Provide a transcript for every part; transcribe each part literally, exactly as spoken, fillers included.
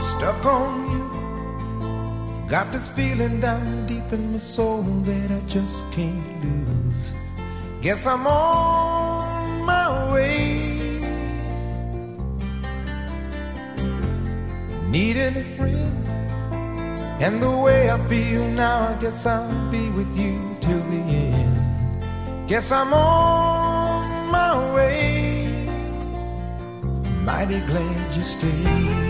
Stuck on you. Got this feeling down deep in my soul that I just can't lose. Guess I'm on my way. Needing a friend, and the way I feel now, I guess I'll be with you till the end. Guess I'm on my way. Mighty glad you stayed.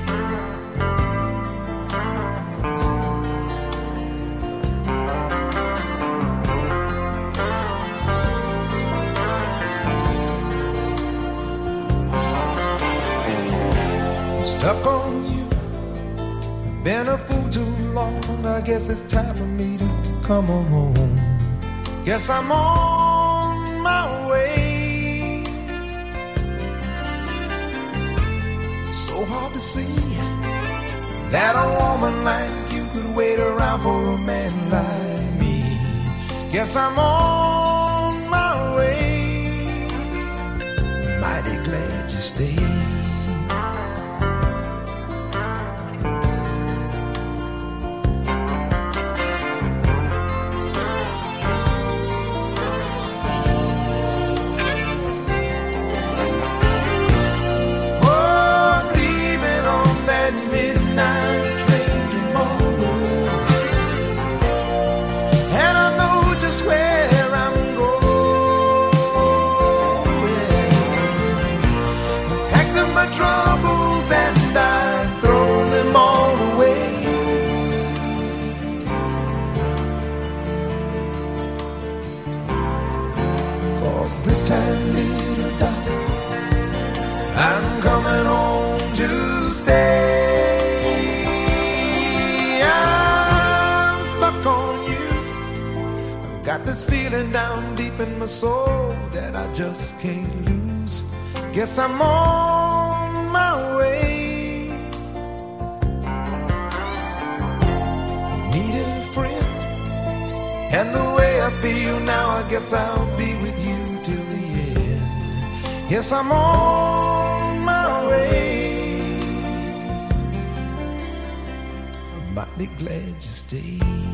Stuck on you, been a fool too long. I guess it's time for me to come on home. Guess I'm on my way. So hard to see that a woman like you could wait around for a man like me. Guess I'm on my way. Mighty glad you stayed. This time, little darling, I'm coming home to stay. I'm stuck on you. I've got this feeling down deep in my soul that I just can't lose. Guess I'm on my way. Needing a friend, and the way I feel now, I guess I'll be with you. Yes, I'm on my way. I'm mighty glad you stayed.